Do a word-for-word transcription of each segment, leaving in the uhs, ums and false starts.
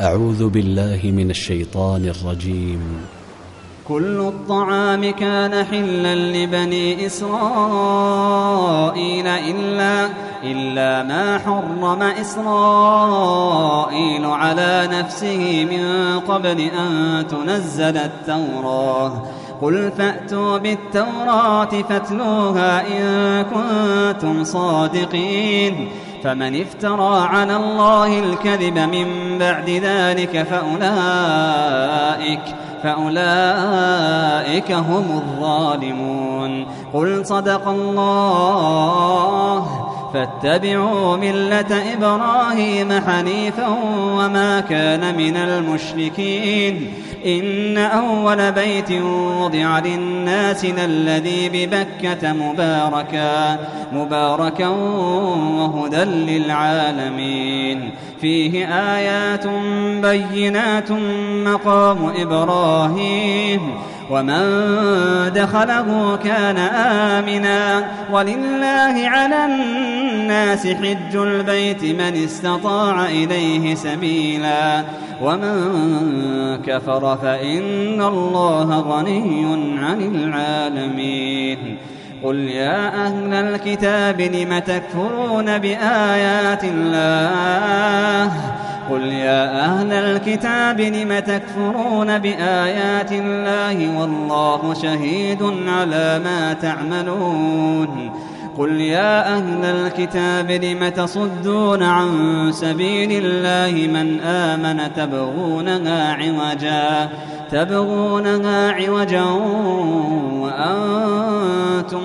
أعوذ بالله من الشيطان الرجيم. كل الطعام كان حلا لبني إسرائيل إلا, إلا ما حرم إسرائيل على نفسه من قبل أن تنزل التوراة. قل فأتوا بالتوراة فاتلوها إن كنتم صادقين. فمن افترى على الله الكذب من بعد ذلك فأولئك, فأولئك هم الظالمون. قل صدق الله فاتبعوا ملة إبراهيم حنيفا وما كان من المشركين. إن أول بيت وضع للناس للذي ببكة مباركا, مباركا وهدى للعالمين. فيه آيات بينات مقام إبراهيم ومن دخله كان آمنا. ولله على الناس حج البيت من استطاع إليه سبيلا ومن كفر فإن الله غني عن العالمين. قل يا أهل الكتاب لم تكفرون بآيات الله قل يا أهل الكتاب لم تكفرون بآيات الله والله شهيد على ما تعملون. قل يا أهل الكتاب لم تصدون عن سبيل الله من آمن تبغونها عوجا, تبغونها عوجا وأنتم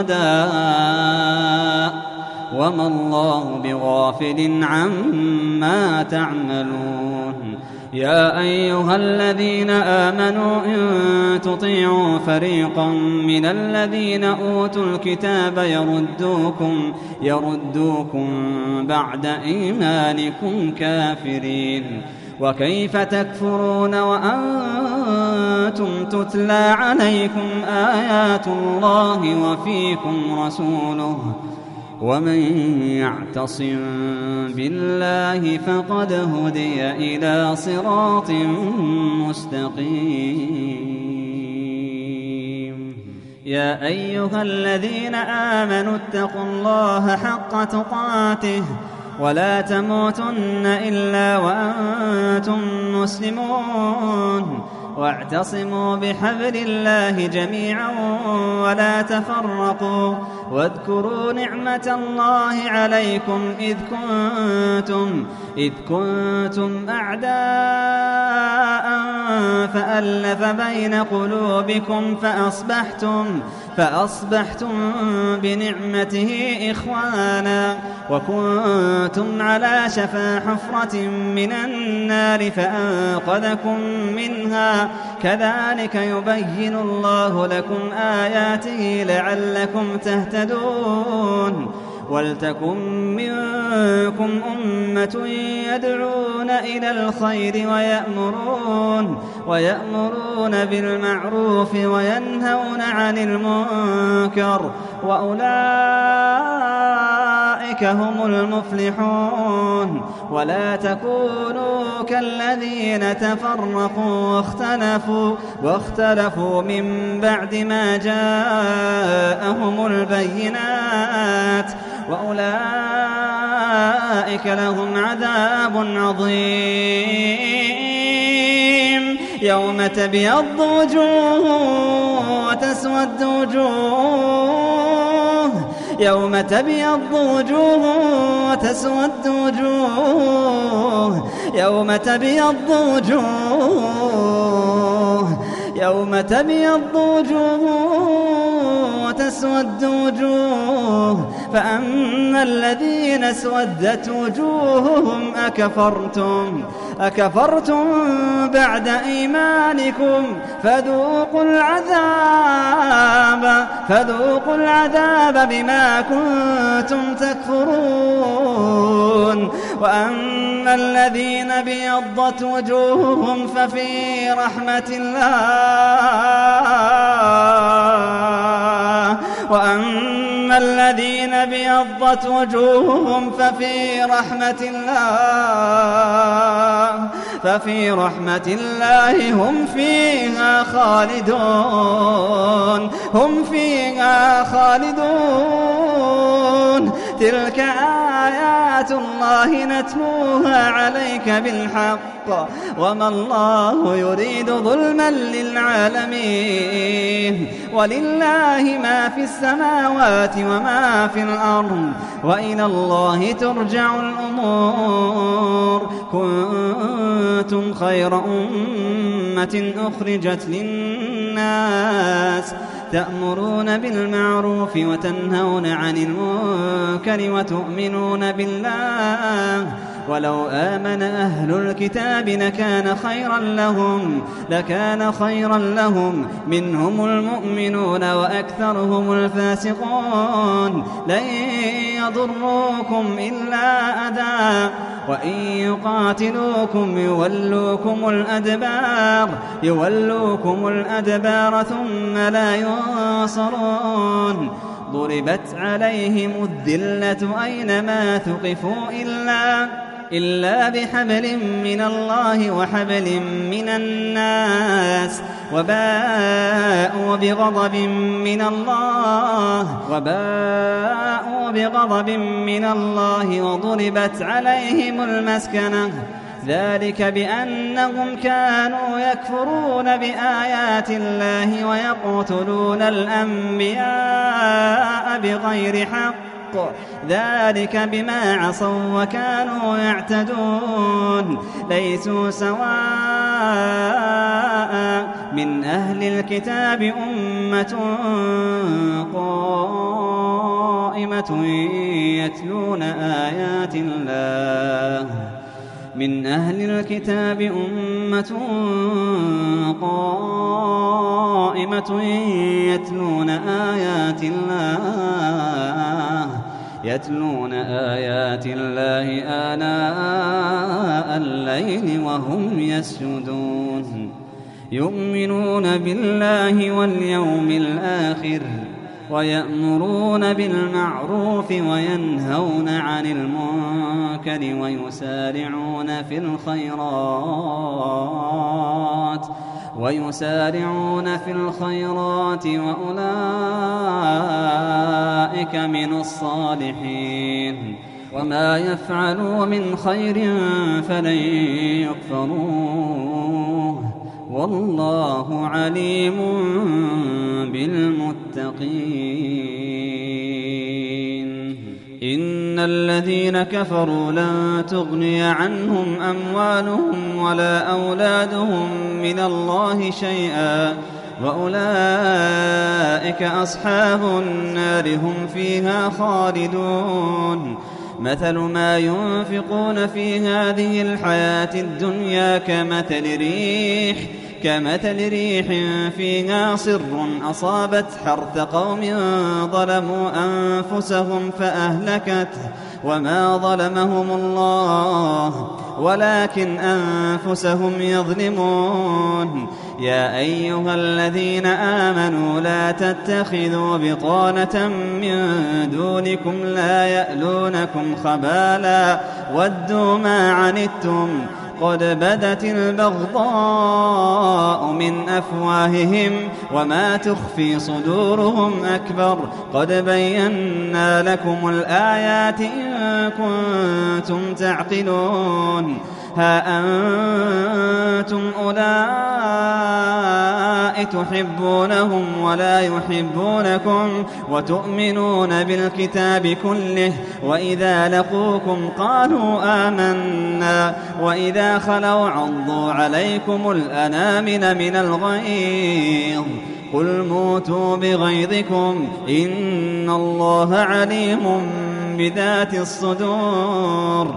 شهداء وما الله بغافل عما تعملون. يا أيها الذين آمنوا إن تطيعوا فريقا من الذين أوتوا الكتاب يردوكم, يردوكم بعد إيمانكم كافرين. وكيف تكفرون وأنتم تتلى عليكم آيات الله وفيكم رسوله ومن يعتصم بالله فقد هدي إلى صراط مستقيم. يا أيها الذين آمنوا اتقوا الله حق تقاته ولا تموتن إلا وأنتم مسلمون. واعتصموا بحبل الله جميعا ولا تفرقوا. واذكروا نعمة الله عليكم إذ كنتم, إذ كنتم أعداء فألف بين قلوبكم فأصبحتم, فأصبحتم بنعمته إخوانا وكنتم على شفا حفرة من النار فأنقذكم منها. كذلك يبين الله لكم آياته لعلكم تهتدون. ولتكن منكم أمة يدعون إلى الخير ويأمرون, ويأمرون بالمعروف وينهون عن المنكر وأولئك هم المفلحون. ولا تكونوا كالذين تفرقوا واختلفوا, واختلفوا من بعد ما جاءهم البينات وأولئك لهم عذاب عظيم. يوم تبيض وجوه وتسود وجوه, يوم تبيض وجوه وتسود وجوه, يوم تبيض وجوه, يوم تبيض وجوه وتسود وجوه. فأما الذين اسودت وجوههم أكفرتم, أكفرتم بعد إيمانكم فذوقوا العذاب, فذوقوا العذاب بما كنتم تكفرون. وأما الذين ابيضت وجوههم ففي رحمة الله, وأما الذين ابيضت وجوههم ففي رحمة الله ففي رحمة الله هم فيها خالدون هم فيها خالدون تلك آيات الله نتلوها عليك بالحق وما الله يريد ظلما للعالمين ولله ما في السماوات وما في الأرض وإلى الله ترجع الأمور كنتم خير أمة أخرجت للناس تأمرون بالمعروف وتنهون عن المنكر وتؤمنون بالله ولو آمن أهل الكتاب لكان خيرا لهم لكان خيرا لهم منهم المؤمنون وأكثرهم الفاسقون لن يضروكم إلا أذى وإن يقاتلوكم يولوكم الأدبار يولوكم الأدبار ثم لا ينصرون ضربت عليهم الذلة أينما ثقفوا إلا إلا بحبل من الله وحبل من الناس وباءوا بغضب من الله وباءوا بغضب من الله وضربت عليهم المسكنة ذلك بأنهم كانوا يكفرون بآيات الله ويقتلون الأنبياء بغير حق ذلك بما عصوا وكانوا يعتدون ليسوا سواء من أهل الكتاب أمة قائمة يتلون آيات الله من أهل الكتاب أمة قائمة يتلون آيات الله يتلون آيات الله آناء الليل وهم يسجدون يؤمنون بالله واليوم الآخر ويأمرون بالمعروف وينهون عن المنكر ويسارعون في الخيرات ويسارعون في الخيرات وأولئك من الصالحين وما يفعلوا من خير فلن يكفروه والله عليم بالمتقين إن الذين كفروا لن تغني عنهم أموالهم ولا أولادهم من الله شيئا وأولئك أصحاب النار هم فيها خالدون مثل ما ينفقون في هذه الحياة الدنيا كمثل ريح كمثل ريح فيها صر أصابت حرث قوم ظلموا أنفسهم فأهلكته وما ظلمهم الله ولكن أنفسهم يظلمون يا أيها الذين آمنوا لا تتخذوا بطانة من دونكم لا يألونكم خبالا ودوا ما عنتم قد بدت البغضاء من أفواههم وما تخفي صدورهم أكبر قد بينا لكم الآيات إن كنتم تعقلون ها أنتم أولئك تحبونهم ولا يحبونكم وتؤمنون بالكتاب كله وإذا لقوكم قالوا آمنا وإذا خلوا عضوا عليكم الأنامل من الغيظ قل موتوا بغيظكم إن الله عليم بذات الصدور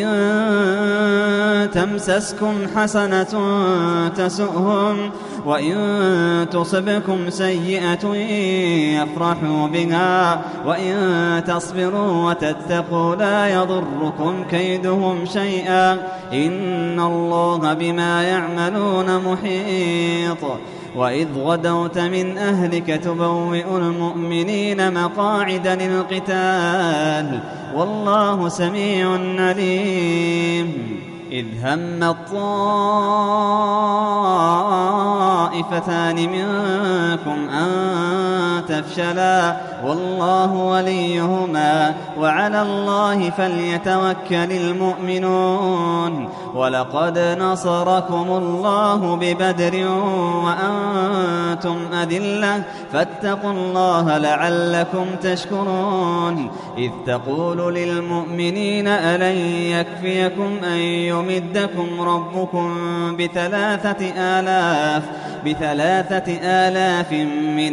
إن تمسسكم حسنة تسؤهم وإن تصبكم سيئة يفرحوا بها وإن تصبروا وتتقوا لا يضركم كيدهم شيئا إن الله بما يعملون محيط وإذ غدوت من أهلك تبوئ المؤمنين مقاعد للقتال والله سميع عليم إذ هم الطائفتان منكم أن تفشلا والله وليهما وعلى الله فليتوكل المؤمنون ولقد نصركم الله ببدر وأنتم أذلة فاتقوا الله لعلكم تشكرون إذ تقول للمؤمنين ألن يكفيكم أن يمدكم ربكم بثلاثة آلاف بثلاثة آلاف من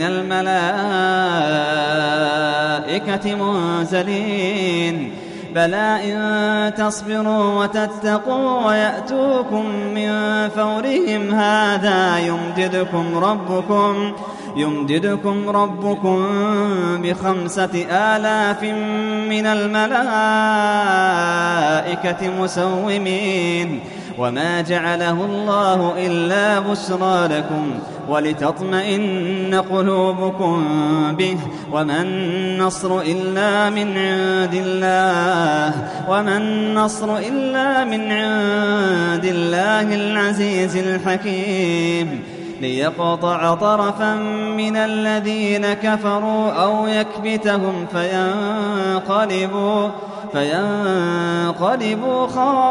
الملائكة منزلين بلى إن تصبروا وتتقوا ويأتوكم من فورهم هذا يمددكم ربكم يمددكم ربكم بخمسة آلاف من الملائكة مسومين وما جعله الله إلا بشرى لكم ولتطمئن قلوبكم به وما النصر إلا من عند الله وما النصر إلا من عند الله العزيز الحكيم ليقطع طرفا من الذين كفروا أو يكبتهم فينقلبوا فينقلبوا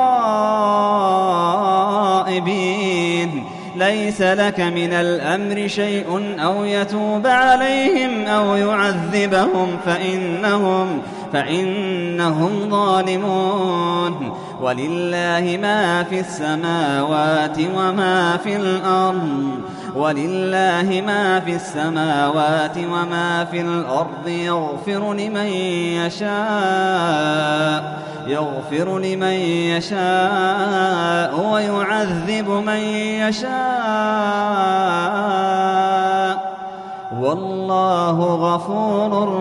خائبين ليس لك من الأمر شيء أو يتوب عليهم أو يعذبهم فإنهم فإنهم ظالمون ولله ما في السماوات وما في الأرض ولله ما في السماوات وما في الأرض يغفر لمن يشاء يغفر لمن يشاء ويعذب من يشاء والله غفور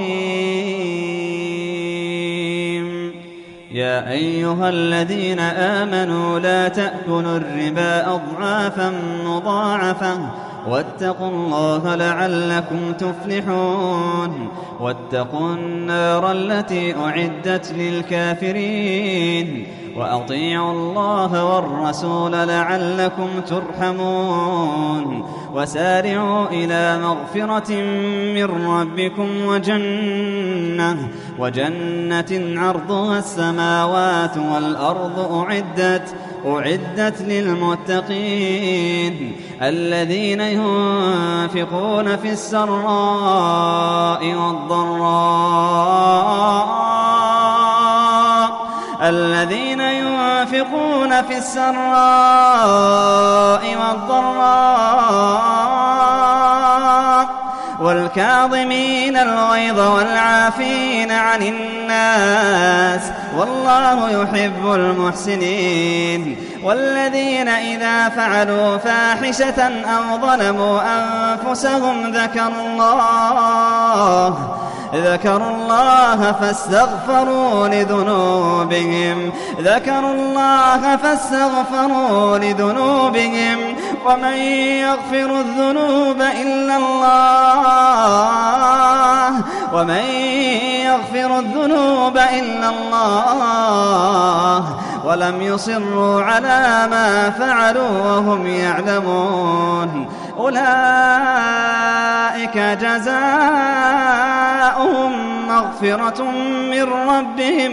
رحيم يا أيها الذين آمنوا لا تأكلوا الربا أضعافا مضاعفة واتقوا الله لعلكم تفلحون واتقوا النار التي أعدت للكافرين وأطيعوا الله والرسول لعلكم ترحمون وسارعوا إلى مغفرة من ربكم وجنة وجنة عرضها السماوات والأرض أعدت أعدت للمتقين الذين ينفقون في السراء والضراء الذين ينفقون في السراء والضراء والكاظمين الغيظ والعافين عن الناس والله يحب المحسنين والذين إذا فعلوا فاحشة أو ظلموا أنفسهم ذكروا الله ذكروا الله فاستغفروا لذنوبهم ذكروا الله فاستغفروا لذنوبهم ومن يغفر الذنوب إلا الله ومن يغفر الذنوب إلا الله ولم يصروا على ما فعلوا وهم يعلمون أولئك جزاؤهم مغفرة من ربهم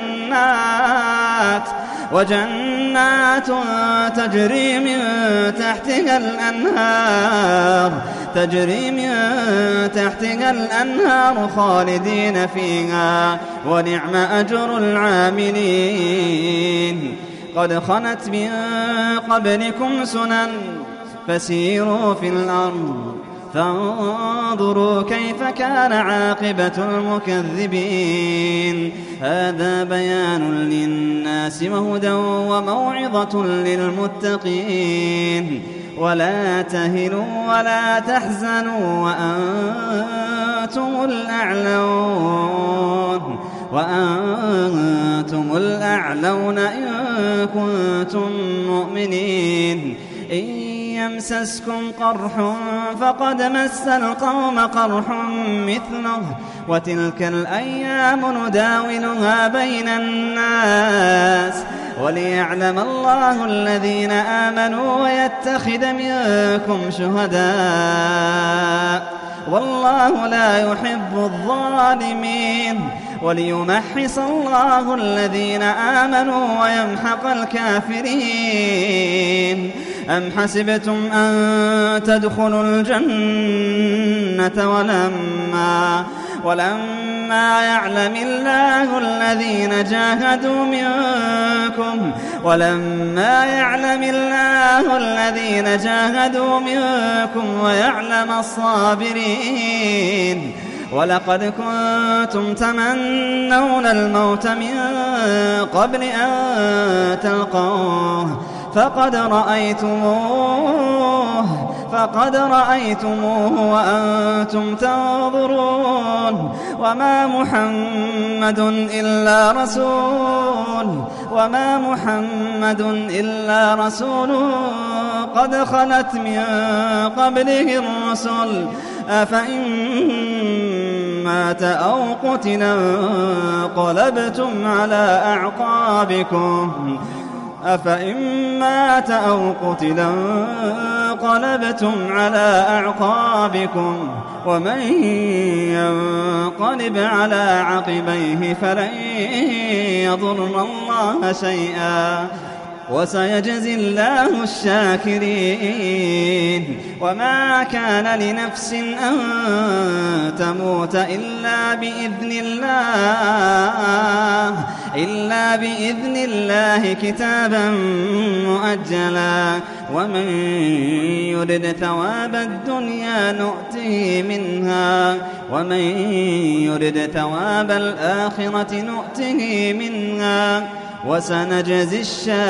وجنات وجنات تجري من تحتها الأنهار تجري من تحتها الأنهار خالدين فيها ونعم أجر العاملين قد خلت من قبلكم سنن فسيروا في الأرض فانظروا كيف كان عاقبة المكذبين هذا بيان للناس وهدى وموعظة للمتقين ولا تهنوا ولا تحزنوا وأنتم الأعلون وأنتم الأعلون إن كنتم مؤمنين إن يمسسكم قرح فقد مس القوم قرح مثله وتلك الأيام نداولها بين الناس وليعلم الله الذين آمنوا ويتخذ منكم شهداء والله لا يحب الظالمين وليمحص الله الذين آمنوا ويمحق الكافرين. أم حسبتم أن تدخلوا الجنة ولما ولما يعلم الله الذين جاهدوا منكم ولما يعلم الله الذين جاهدوا منكم ويعلم الصابرين. ولقد كنتم تمنون الموت من قبل أن تلقوه فقد رأيتموه فقد رأيتموه وأنتم تنظرون. وما محمد إلا رسول وما محمد إلا رسول قد خلت من قبله الرسل أفإن مات أو قتل انقلبتم على أعقابكم أفإن مات أو قتل انقلبتم على أعقابكم ومن ينقلب على عقبيه فلن يضر الله شيئا وسيجزي الله الشاكرين. وما كان لنفس أن تموت إلا بإذن الله إلا بإذن الله كتابا مؤجلا. ومن يرد ثواب الدنيا نؤته منها ومن يرد ثواب الآخرة نؤته منها وسنجزي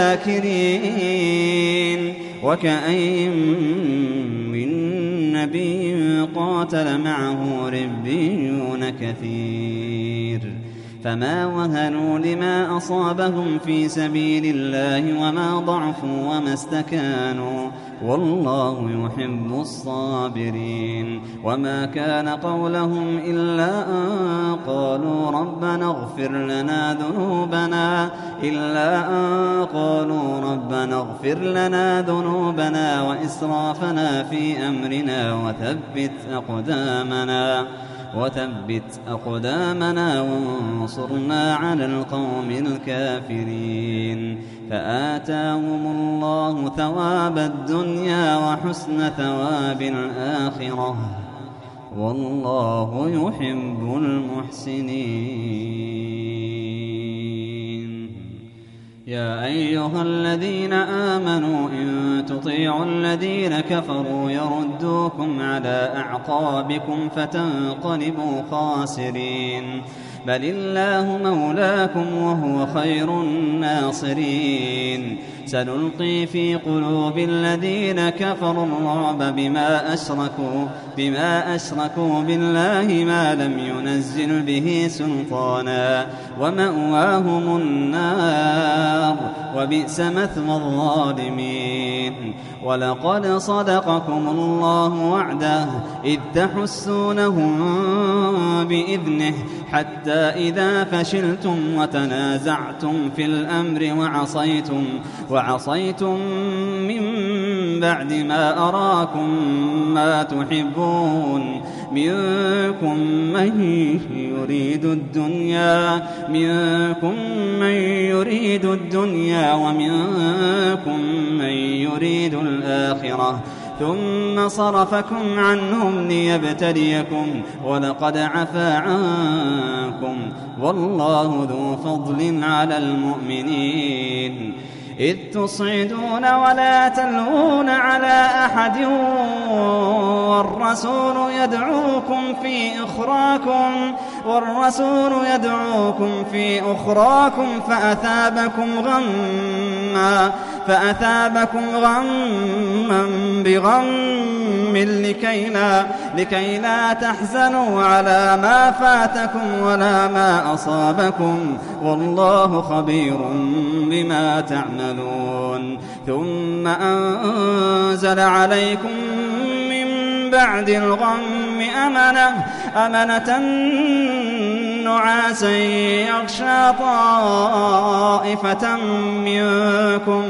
الشاكرين. وكأين من نبي قاتل معه ربيون كثير فما وهنوا لما أصابهم في سبيل الله وما ضعفوا وما استكانوا والله يحب الصابرين. وما كان قولهم إلا أن قالوا ربنا اغفر لنا ذنوبنا إلا أن قالوا ربنا اغفر لنا ذنوبنا وإسرافنا في أمرنا وثبت أقدامنا وثبت أقدامنا وانصرنا على القوم الكافرين. فآتاهم الله ثواب الدنيا وحسن ثواب الآخرة والله يحب المحسنين. يا أيها الذين آمنوا إن تطيعوا الذين كفروا يردوكم على أعقابكم فتنقلبوا خاسرين بل الله مولاكم وهو خير الناصرين. سنلقي في قلوب الذين كفروا الرعب بما أشركوا بما أشركوا بالله ما لم ينزل به سلطانا ومأواهم النار وبئس مثوى الظالمين. ولقد صدقكم الله وعده إذ تحسونهم بإذنه حتى إذا فشلتم وتنازعتم في الأمر وعصيتم وعصيتم من بعد ما أراكم ما تحبون منكم من يريد الدنيا منكم من يريد الدنيا ومنكم من يريد الآخرة ثم صرفكم عنهم ليبتليكم ولقد عفا عنكم والله ذو فضل على المؤمنين. إذ تصعدون ولا تلوون على أحد والرسول يدعوكم في أخراكم والرسول يدعوكم في أخراكم فأثابكم غما فأثابكم غما بغم لكي لا, لكي لا تحزنوا على ما فاتكم ولا ما أصابكم والله خبير بما تعملون. ثم أنزل عليكم من بعد الغم أمنة, أمنة نعاسا يغشى طائفة منكم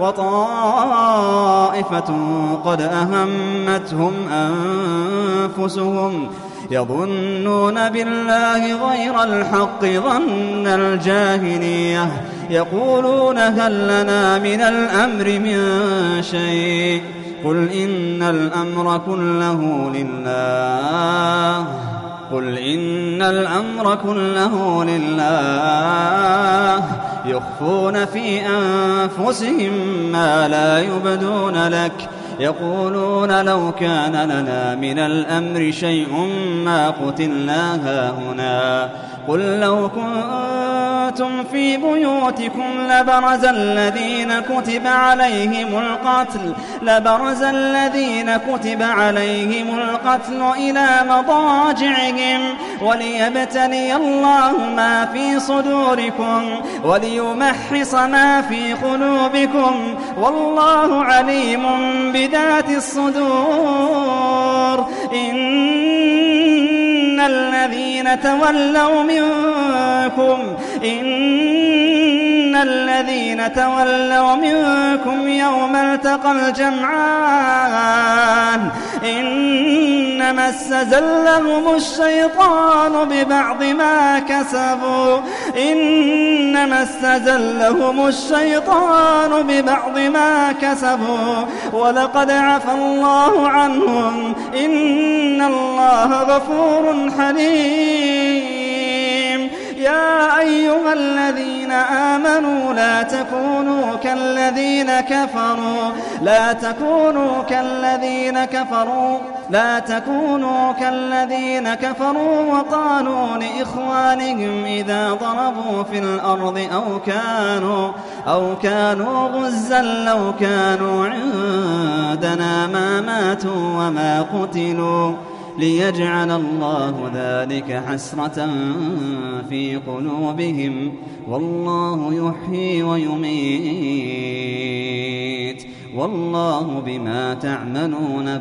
وطائفة قد أهمتهم أنفسهم يظنون بالله غير الحق ظن الجاهلية يقولون هل لنا من الأمر من شيء قل إن الأمر كله لله قل إن الأمر كله لله يخفون في أنفسهم ما لا يبدون لك يقولون لو كان لنا من الأمر شيء ما قتلنا هاهنا قل لو كنتم في بيوتكم لبرز الذين كتب عليهم القتل لبرز الذين كتب عليهم القتل إلى مضاجعهم وليبتلي الله ما في صدوركم وليمحص ما في قلوبكم والله عليم بذات الصدور إن الذين تولوا منكم إن الذين تولوا منكم يوم التقى الجمعان إنما استزلهم الشيطان ببعض ما كسبوا إنما استزلهم الشيطان ببعض ما كسبوا ولقد عفى الله عنهم إن الله غفور حليم يا أيها الذين آمنوا لا تكونوا كالذين كفروا لا تكونوا كالذين كفروا لا تكونوا كالذين كفروا وقالوا لإخوانهم إذا ضربوا في الأرض أو كانوا أو كانوا غزا لو كانوا عندنا ما ماتوا وما قتلوا ليجعل الله ذلك حسرة في قلوبهم والله يحيي ويميت والله بما تعملون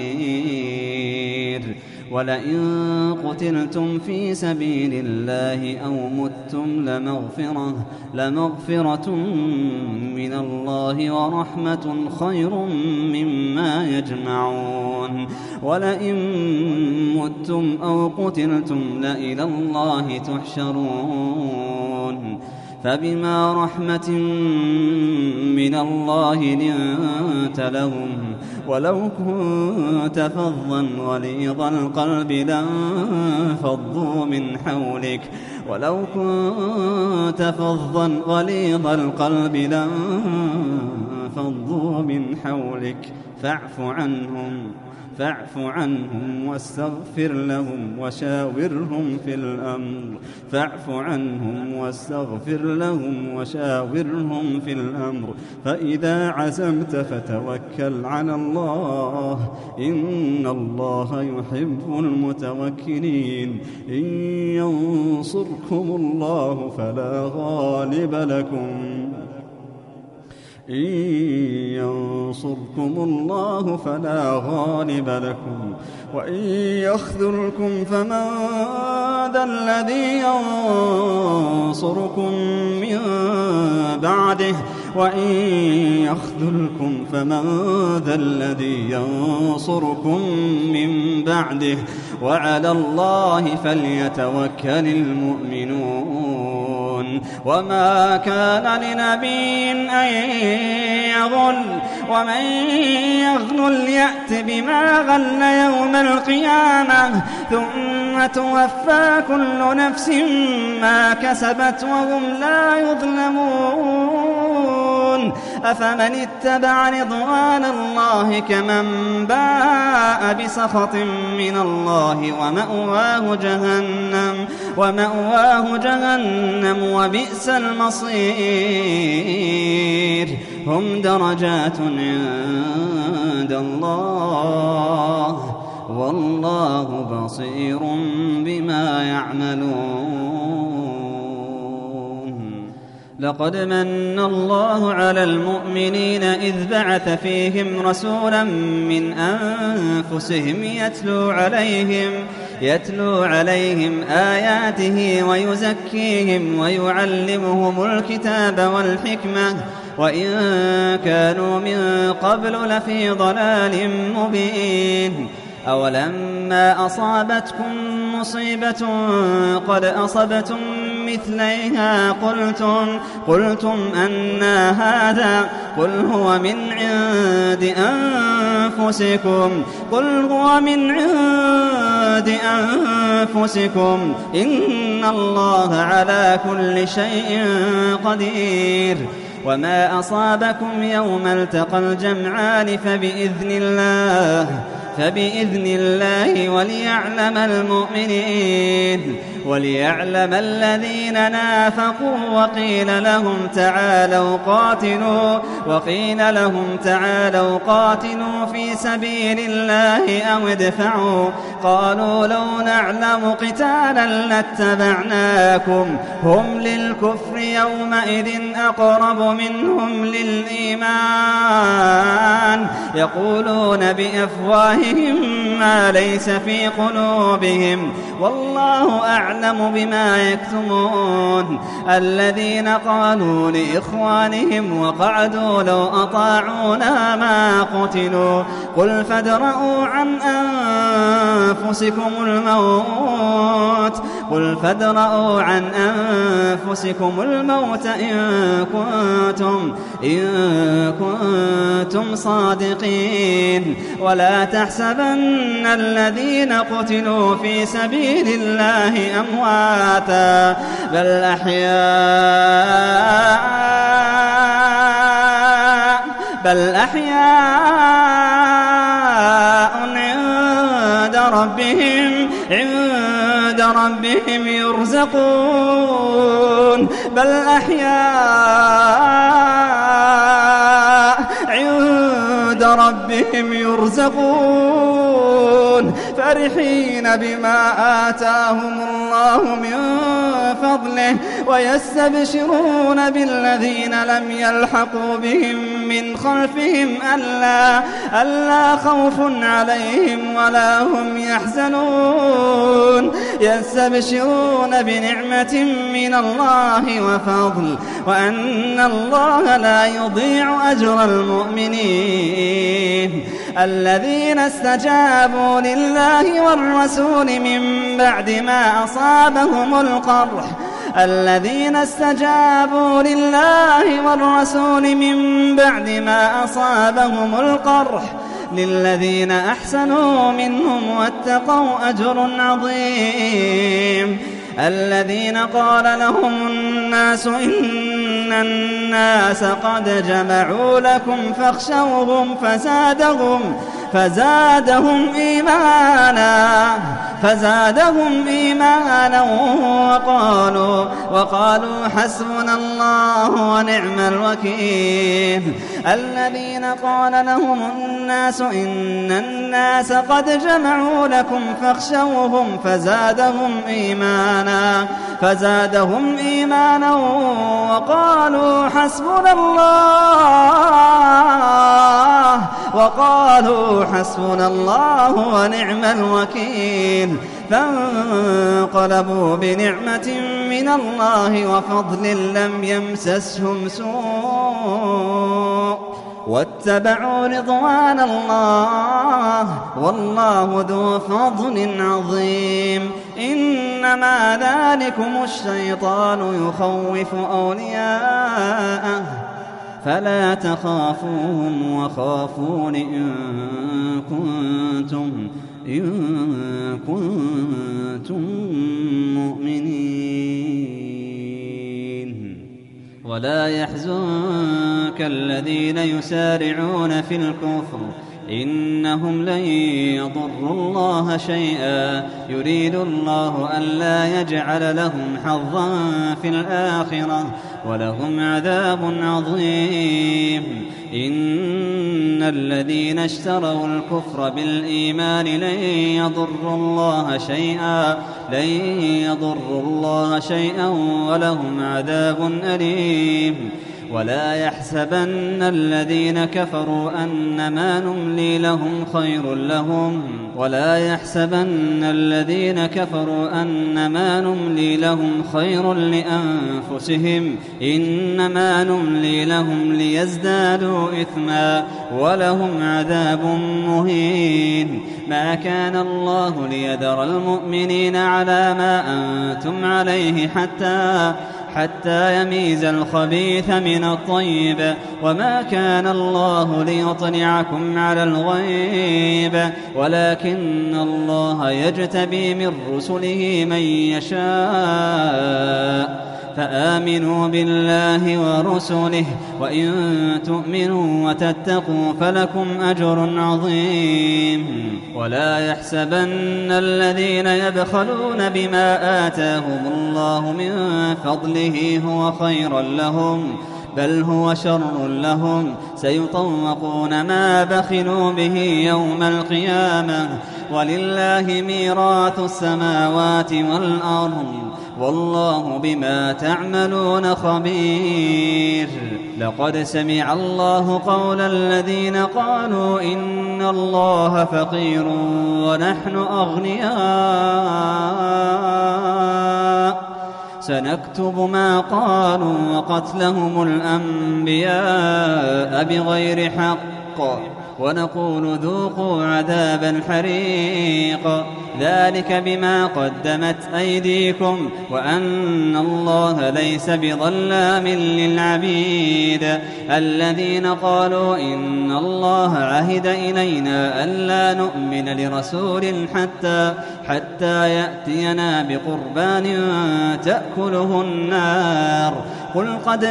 بصير ولئن قتلتم في سبيل الله أو متم لمغفرة, لمغفرة من الله ورحمة خير مما يجمعون ولئن متم أو قتلتم لإلى الله تحشرون فبما رحمة من الله لنت لهم ولو كنت فظا غليظ القلب لانفضوا من حولك ولو كنت فظا غليظ القلب لانفضوا من حولك فاعف عنهم فاعف عنهم واستغفر لهم وشاورهم في الأمر فاعف عنهم واستغفر لهم وشاورهم في الأمر فإذا عزمت فتوكل على الله إن الله يحب المتوكلين إن ينصركم الله فلا غالب لكم إن ينصركم الله فلا غالب لكم وإن يخذلكم فمن ذا الذي ينصركم من بعده وإن يخذلكم فمن ذا الذي ينصركم من بعده وعلى الله فليتوكل المؤمنون وما كان لنبي أن يغل ومن يغل يأت بما غل يوم القيامة ثم توفى كل نفس ما كسبت وهم لا يظلمون أفمن اتبع رضوان الله كمن باء بسخط من الله ومأواه جهنم ومأواه جهنم وبئس المصير هم درجات عند الله والله بصير بما يعملون لقد من الله على المؤمنين إذ بعث فيهم رسولا من أنفسهم يتلو عليهم يتلو عليهم آياته ويزكيهم ويعلمهم الكتاب والحكمة وإن كانوا من قبل لفي ضلال مبين. أولما أصابتكم مصيبة قد أصبتم مثليها قلتم, قلتم أنى هذا قل هو من عند أنفسكم قل هو من عند أنفسكم إن الله على كل شيء قدير. وما أصابكم يوم التقى الجمعان فبإذن الله فبإذن الله وليعلم المؤمنين وليعلم الذين نافقوا وقيل لهم تعالوا قاتلوا وقيل لهم تعالوا قاتلوا في سبيل الله أو ادفعوا قالوا لو نعلم قتالا لاتبعناكم هم للكفر يومئذ أقرب منهم للإيمان يقولون بأفواههم ما ليس في قلوبهم والله أعلم بما يكتمون. الذين قالوا لإخوانهم وقعدوا لو أطاعونا ما قتلوا قل فادرءوا عن أنفسكم الموت قل فادرءوا عن أنفسكم الموت إن كنتم إن كنتم صادقين. ولا تحسبن الذين قتلوا في سبيل الله أمواتا بل أحياء بل أحياء عند ربهم عند ربهم يرزقون بل أحياء عند ربهم يرزقون فرحين بما آتاهم الله من فضله ويستبشرون بالذين لم يلحقوا بهم من خلفهم ألا, ألا خوف عليهم ولا هم يحزنون يستبشرون بنعمة من الله وفضل وأن الله لا يضيع أجر المؤمنين. الذين استجابوا لله والرسول من بعد ما أصابهم القرح الذين استجابوا لله والرسول من بعد ما أصابهم القرح للذين أحسنوا منهم واتقوا أجر عظيم. الذين قال لهم الناس إن الناس قد جمعوا لكم فاخشوهم فزادهم فزادهم إيمانا فزادهم إيمانا وقالوا وقالوا حسبنا الله ونعم الوكيل. الذين قال لهم الناس إن الناس قد جمعوا لكم فاخشوهم فزادهم إيمانا فزادهم إيمانا وقالوا حسبنا الله وقالوا حسبنا الله ونعم الوكيل. فانقلبوا بنعمة من الله وفضل لم يمسسهم سوء واتبعوا رضوان الله والله ذو فضل عظيم. إنما ذلكم الشيطان يخوف أولياءه فلا تخافوهم وخافون إن كنتم إن كنتم مؤمنين. ولا يحزنك الذين يسارعون في الكفر إنهم لن يضروا الله شيئا يريد الله ألا يجعل لهم حظا في الآخرة ولهم عذاب عظيم. إن الذين اشتروا الكفر بالإيمان لن يضروا الله شيئا لن يضروا الله شيئا ولهم عذاب أليم ولا يحسبن الذين كفروا أنما نملي لهم خير لهم ولا يحسبن الذين كفروا أنما نملي لهم خير لأنفسهم إنما نملي لهم ليزدادوا إثما ولهم عذاب مهين ما كان الله ليذر المؤمنين على ما أنتم عليه حتى حتى يميز الخبيث من الطيب وما كان الله ليطلعكم على الغيب ولكن الله يجتبي من رسله من يشاء فآمنوا بالله ورسله وإن تؤمنوا وتتقوا فلكم أجر عظيم ولا يحسبن الذين يبخلون بما آتاهم الله من فضله هو خيرا لهم بل هو شر لهم سيطوقون ما بخلوا به يوم القيامة ولله ميراث السماوات والأرض والله بما تعملون خبير لقد سمع الله قول الذين قالوا إن الله فقير ونحن أغنياء سنكتب ما قالوا وقتلهم الأنبياء بغير حق ونقول ذوقوا عذاب الحريق ذلك بما قدمت أيديكم وأن الله ليس بظلام للعبيد الذين قالوا إن الله عهد إلينا ألا نؤمن لرسول حتى حتى يأتينا بقربان تأكله النار قل قد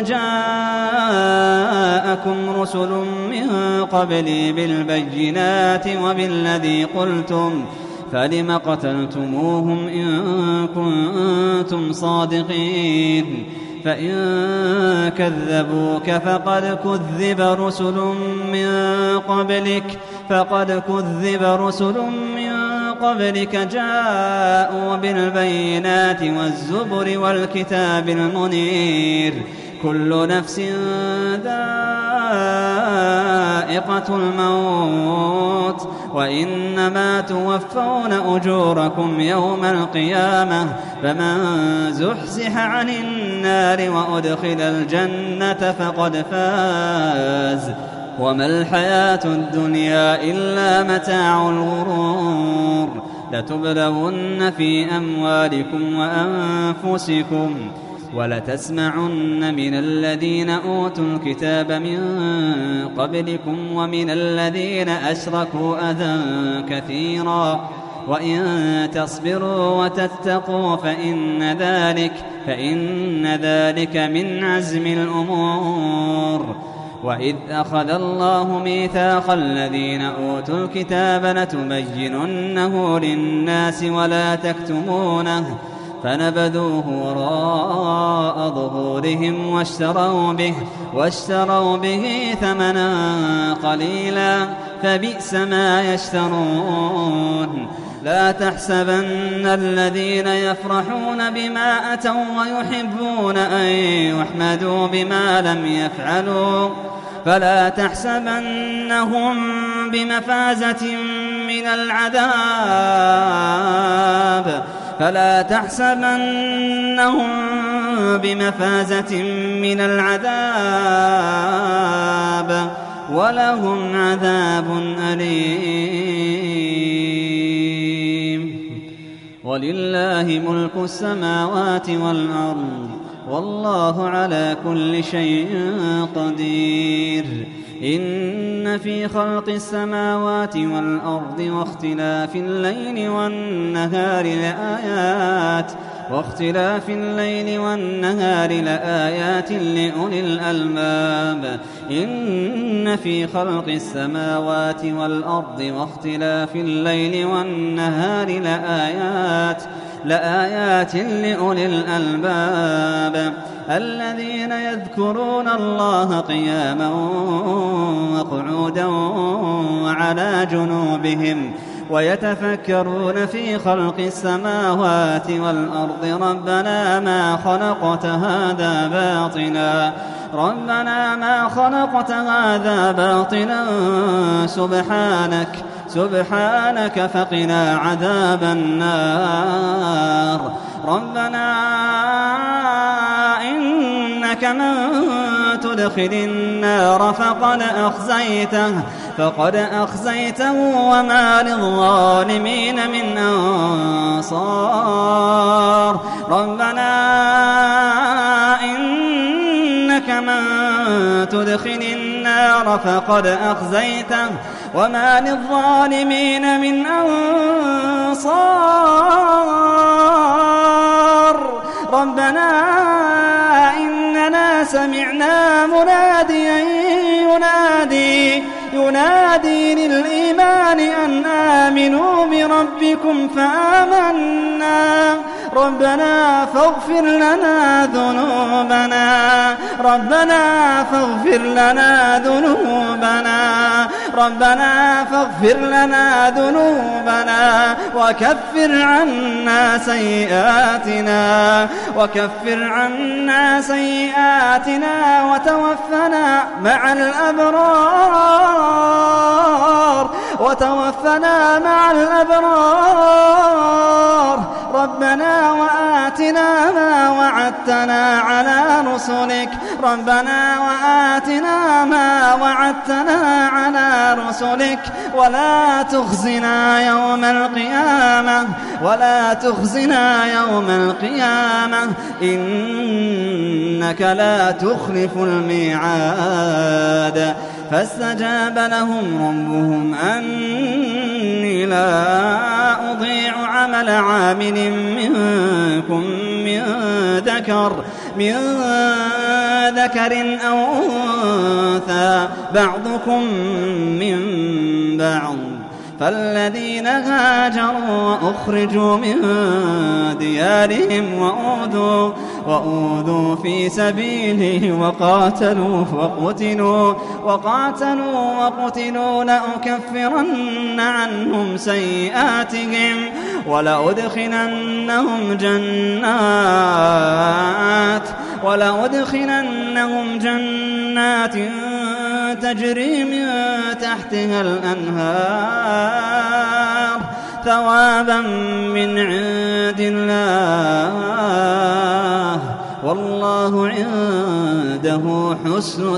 جاءكم رسل من قبلي بالبينات وبالذي قلتم فلم قتلتموهم إن كنتم صادقين فإن كذبوك فقد كذب رسل من قبلك فقد كذب رسل من قبلك جاءوا بالبينات والزبر والكتاب المنير كل نفس ذائقة الموت وإنما توفون أجوركم يوم القيامة فمن زحزح عن النار وأدخل الجنة فقد فاز وما الحياة الدنيا إلا متاع الغرور لتبلون في أموالكم وأنفسكم ولتسمعن من الذين أوتوا الكتاب من قبلكم ومن الذين أشركوا أذى كثيرا وإن تصبروا وتتقوا فإن ذلك فإن ذلك من عزم الأمور وإذ أخذ الله ميثاق الذين أوتوا الكتاب لتبيننه للناس ولا تكتمونه فنبذوه وراء ظهورهم واشتروا به واشتروا به ثمنا قليلا فبئس ما يشترون لا تحسبن الذين يفرحون بما أتوا ويحبون أن يحمدوا بما لم يفعلوا فلا تحسبنهم بمفازة من العذاب فلا تحسبنهم بمفازة من العذاب ولهم عذاب أليم ولله ملك السماوات والأرض والله على كل شيء قدير إن في خلق السماوات والأرض واختلاف الليل والنهار لآيات واختلاف الليل والنهار لآيات لأولي الألباب إن في خلق السماوات والأرض واختلاف الليل والنهار لآيات لآيات لأولي الألباب الذين يذكرون الله قياما وقعودا وعلى جنوبهم ويتفكرون في خلق السماوات والأرض ربنا ما خلقت هذا باطلا ربنا ما خلقت هذا باطلا سبحانك سبحانك فقنا عذاب النار ربنا إنك من تدخل النار فقد أخزيته فقد أخزيته وما للظالمين من أنصار ربنا إنك من تدخل النار فقد أخزيته وما للظالمين من أنصار ربنا إننا سمعنا مناديا ينادي ينادي للإيمان أن آمنوا بربكم فآمنا ربنا فاغفر لنا ذنوبنا ربنا فاغفر لنا ذنوبنا ربنا فاغفر لنا ذنوبنا وكفر عنا سيئاتنا وكفر عنا سيئاتنا وتوفنا مع الأبرار وتوفنا مع الأبرار ربنا وآتنا ما وعدتنا على رسلك ربنا وآتنا ما وعدتنا على رسلك ولا تخزنا يوم القيامة ولا تخزنا يوم القيامة إنك لا تخلف الميعاد فاستجاب لهم ربهم أني لا أضيع عمل عامل منكم من ذكر من ذكر أو أنثى بعضكم من بعض فالذين هاجروا وأخرجوا من ديارهم وأوذوا, وأوذوا في سبيله وقاتلوا وقتلوا, وقاتلوا وقتلوا لأكفرن عنهم سيئاتهم ولأدخلنهم جنات ولأدخلنهم جنات تجري من تحتها الأنهار ثوابا من عند الله والله عنده حسن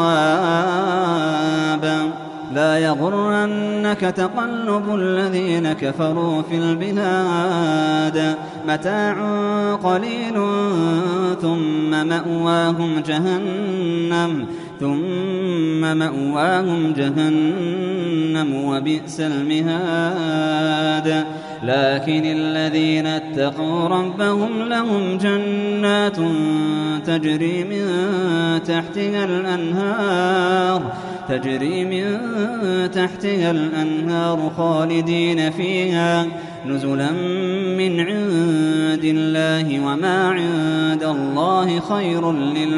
الثواب لا يغرنك تقلب الذين كفروا في البلاد متاع قليل ثم مأواهم جهنم ثم مأواهم جهنم وبئس المهاد لكن الذين اتقوا ربهم لهم جنات تجري من تحتها الأنهار تجري من تحتها الأنهار خالدين فيها نزلا من عند الله وما عند الله خير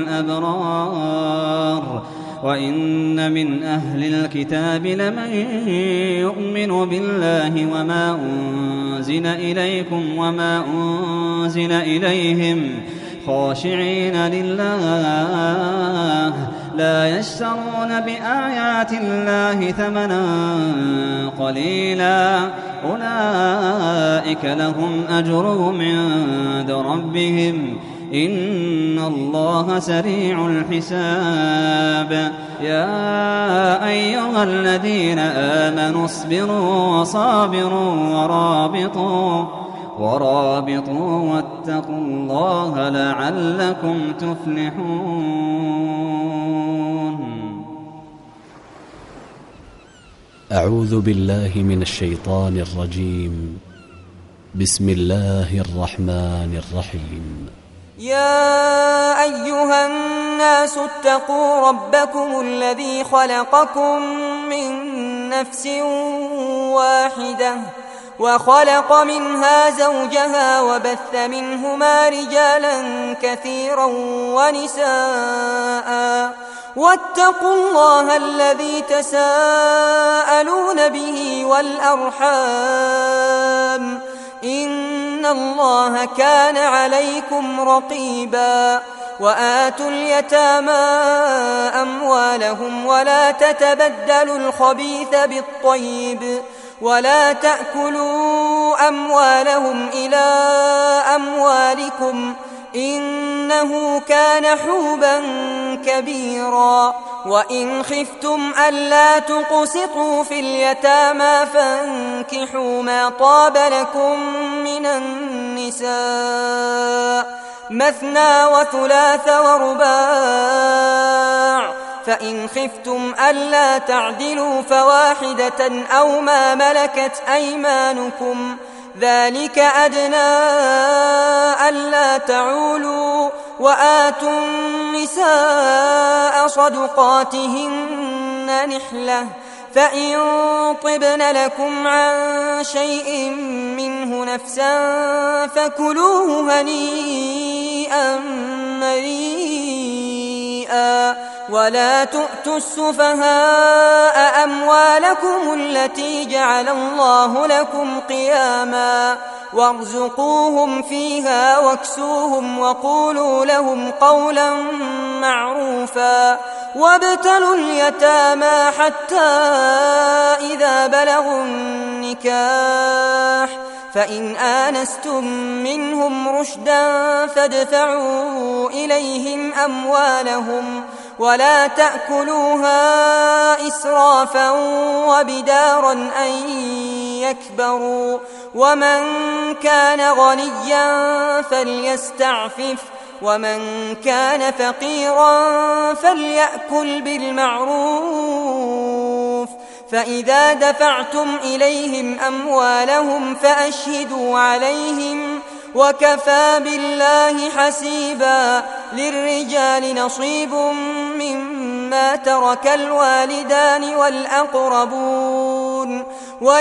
للأبرار وإن من أهل الكتاب لمن يؤمن بالله وما أنزل إليكم وما أنزل إليهم خاشعين لله لا يشترون بآيات الله ثمنا قليلا أولئك لهم أجرهم عند ربهم إن الله سريع الحساب يا أيها الذين آمنوا اصبروا وصابروا ورابطوا ورابطوا واتقوا الله لعلكم تفلحون. أعوذ بالله من الشيطان الرجيم. بسم الله الرحمن الرحيم. يا أيها الناس اتقوا ربكم الذي خلقكم من نفس واحدة وخلق منها زوجها وبث منهما رجالا كثيرا ونساء واتقوا الله الذي تساءلون به والأرحام إن الله كان عليكم رقيبا وآتوا اليتامى أموالهم ولا تتبدلوا الخبيث بالطيب ولا تأكلوا أموالهم إلى أموالكم إنه كان حوبا كبيرا وإن خفتم ألا تقسطوا في اليتامى فانكحوا ما طاب لكم من النساء مثنى وثلاث ورباع فإن خفتم ألا تعدلوا فواحدة أو ما ملكت أيمانكم ذلك أدنى ألا تعولوا وآتوا النساء صدقاتهن نحلة فإن طبن لكم عن شيء منه نفسا فكلوه هنيئا مريئا ولا تؤتوا السفهاء أموالكم التي جعل الله لكم قياما وارزقوهم فيها واكسوهم وقولوا لهم قولا معروفا وابتلوا اليتامى حتى إذا بلغوا النكاح فإن آنستم منهم رشدا فادفعوا إليهم أموالهم ولا تأكلوها إسرافا وبدارا أن يكبروا ومن كان غنيا فليستعفف ومن كان فقيرا فليأكل بالمعروف فإذا دفعتم إليهم أموالهم فأشهدوا عليهم وكفى بالله حسيبا للرجال نصيب مما ترك الوالدان والأقربون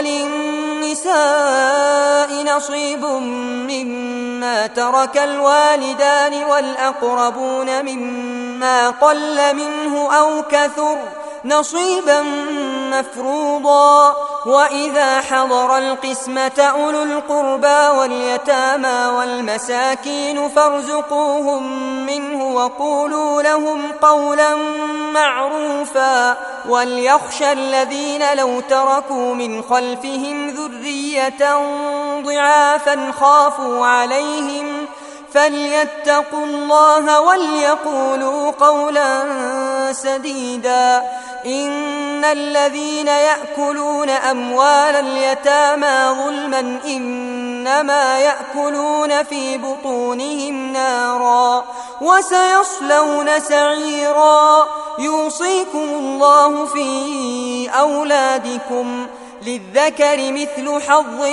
وللنساء نصيب مما ترك الوالدان والأقربون مما قل منه أو كثر نصيبا مفروضا وإذا حضر القسمة أولو القربى واليتامى والمساكين فارزقوهم منه وقولوا لهم قولا معروفا وليخشى الذين لو تركوا من خلفهم ذرية ضعافا خافوا عليهم فليتقوا الله وليقولوا قولا سديدا إن الذين يأكلون أموال اليتامى ظلما إنما يأكلون في بطونهم نارا وسيصلون سعيرا يوصيكم الله في أولادكم للذكر مثل حظ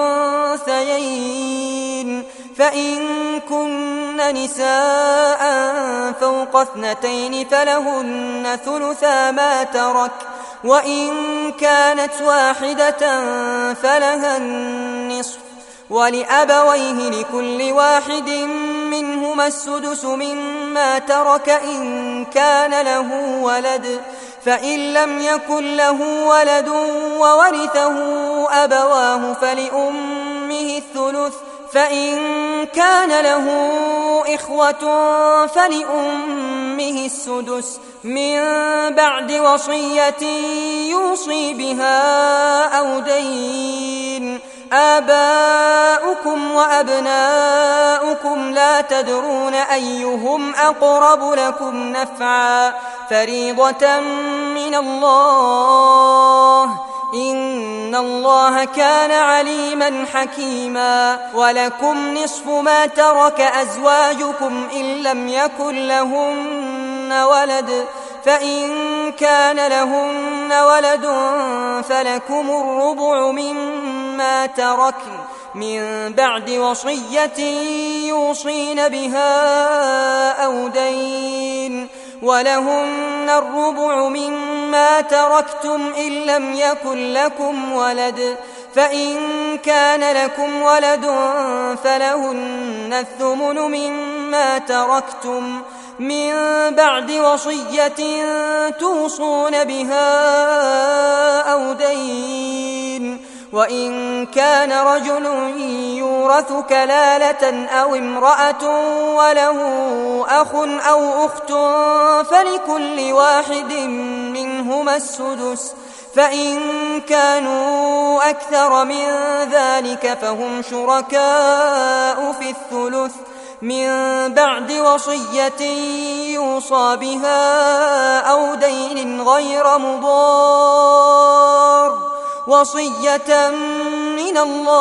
الأنثيين فإن كن نساء فوق اثنتين فلهن ثلثا ما ترك وإن كانت واحدة فلها النصف ولأبويه لكل واحد منهما السدس مما ترك إن كان له ولد فإن لم يكن له ولد وورثه أبواه فلأمه الثلث فإن كان له إخوة فلأمه السدس من بعد وصية يوصي بها أو دين آباؤكم وأبناؤكم لا تدرون أيهم أقرب لكم نفعا فريضة من الله إن الله كان عليما حكيما ولكم نصف ما ترك أزواجكم إن لم يكن لهن ولد فإن كان لهن ولد فلكم الربع مما تركن من بعد وصية يوصين بها أو دين ولهن الربع مما تركتم إن لم يكن لكم ولد فإن كان لكم ولد فلهن الثمن مما تركتم من بعد وصية توصون بها أو دين. وإن كان رجل يورث كلالة أو امرأة وله أخ أو أخت فلكل واحد منهما السدس، فإن كانوا أكثر من ذلك فهم شركاء في الثلث من بعد وصية يوصى بها أو دين غير مضار، وصية من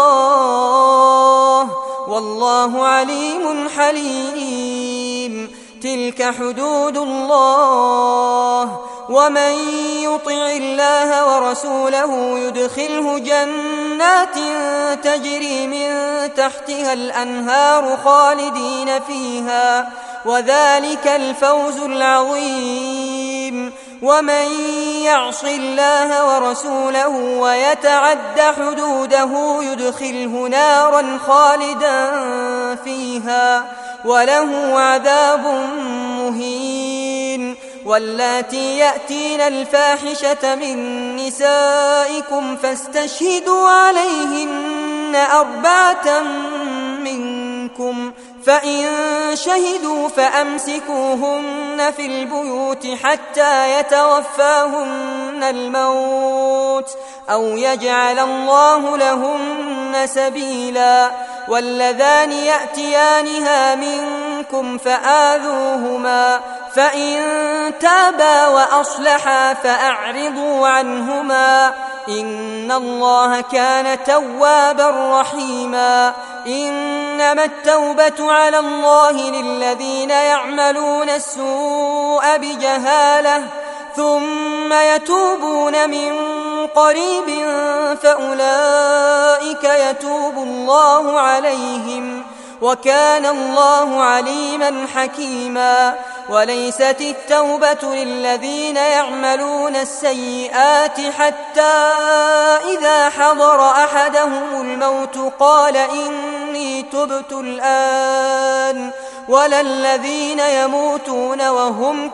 الله والله عليم حليم. تلك حدود الله، ومن يطع الله ورسوله يدخله جنات تجري من تحتها الأنهار خالدين فيها، وذلك الفوز العظيم. ومن يعص الله ورسوله ويتعد حدوده يدخله نارا خالدا فيها وله عذاب مهين. واللاتي يأتين الفاحشة من نسائكم فاستشهدوا عليهن أربعة منكم، فإن شهدوا فأمسكوهن في البيوت حتى يتوفاهن الموت أو يجعل الله لهن سبيلا. واللذان يأتيانها منكم فآذوهما، فإن تابا وأصلحا فأعرضوا عنهما، إن الله كان توابا رحيما. إنما التوبة على الله للذين يعملون السوء بجهالة ثم يتوبون من قريب فأولئك يتوب الله عليهم، وكان الله عليما حكيما. وليست التوبة للذين يعملون السيئات حتى إذا حضر أحدهم الموت قال إني تبت الآن، ولا الذين يموتون وهم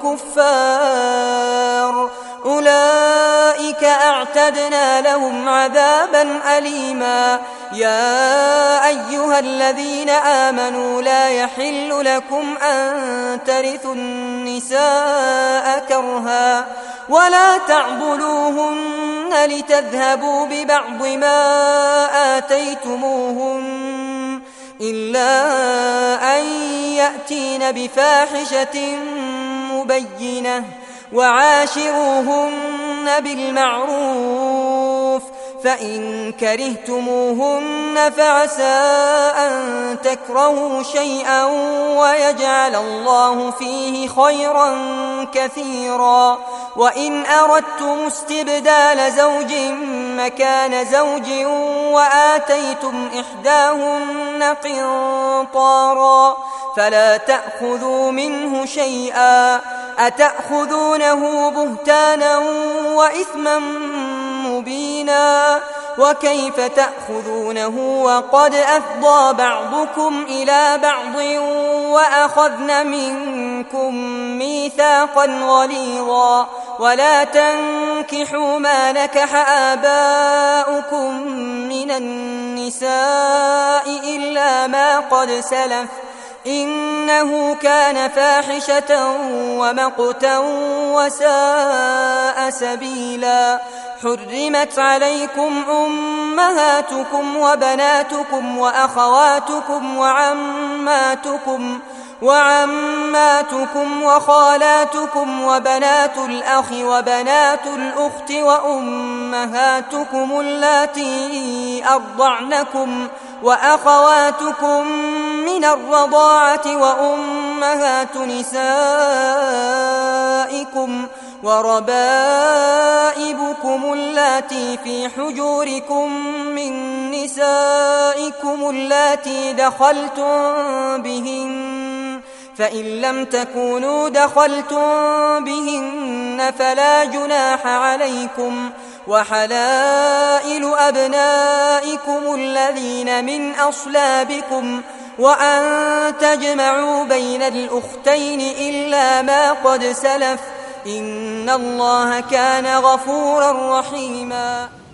كفار، أولئك أعتدنا لهم عذابا أليما. يا أيها الذين آمنوا لا يحل لكم أن ترثوا النساء كرها ولا تعضلوهن لتذهبوا ببعض ما آتيتموهن إلا أن يأتين بفاحشة مبينة، وعاشروهن بالمعروف، فإن كرهتموهن فعسى أن تكرهوا شيئا ويجعل الله فيه خيرا كثيرا. وإن أردتم استبدال زوج مكان زوج وآتيتم إحداهن قنطارا فلا تأخذوا منه شيئا، أتأخذونه بهتانا وإثما مبينا، وكيف تأخذونه وقد أفضى بعضكم إلى بعض وأخذن منكم ميثاقا غليظا. ولا تنكحوا ما نكح آباؤكم من النساء إلا ما قد سلف إنه كان فاحشة ومقتا وساء سبيلا. حرمت عليكم أمهاتكم وبناتكم وأخواتكم وعماتكم وعماتكم وخالاتكم وبنات الأخ وبنات الأخت وأمهاتكم اللاتي أرضعنكم وأخواتكم من الرضاعة وأمهات نسائكم وربائبكم اللاتي في حجوركم من نسائكم اللاتي دخلتم بهن، فإن لم تكونوا دخلتم بهن فلا جناح عليكم. وحلائل أبنائكم الذين من أصلابكم وأن تجمعوا بين الأختين إلا ما قد سلف إن الله كان غفورا رحيما.